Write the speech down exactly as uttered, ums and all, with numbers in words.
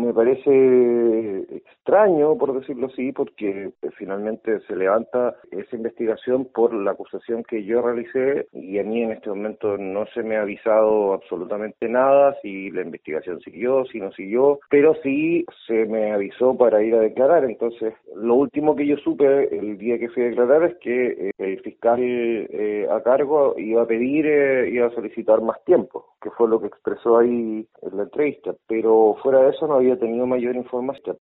me parece extraño, por decirlo así, porque pues, finalmente se levanta esa investigación por la acusación que yo realicé y a mí en este momento no se me ha avisado absolutamente nada, si la investigación siguió, si no siguió, pero sí se me avisó para ir a declarar. Entonces, lo último que yo supe el día que fui a declarar es que eh, el fiscal eh, a cargo iba a pedir, eh, iba a solicitar más tiempo, que fue lo que expresó ahí en la entrevista, pero fuera de eso no había tenido mayor información.